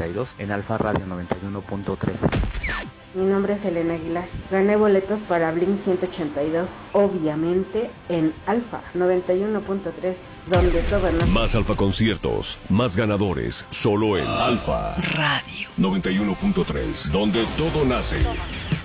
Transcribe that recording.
92 en Alfa Radio 91.3. Mi nombre es Elena Aguilar. Gané boletos para Blink 182, obviamente en Alfa 91.3, donde todo nace. Más Alfa conciertos, más ganadores, solo en Alfa Radio 91.3, donde todo nace.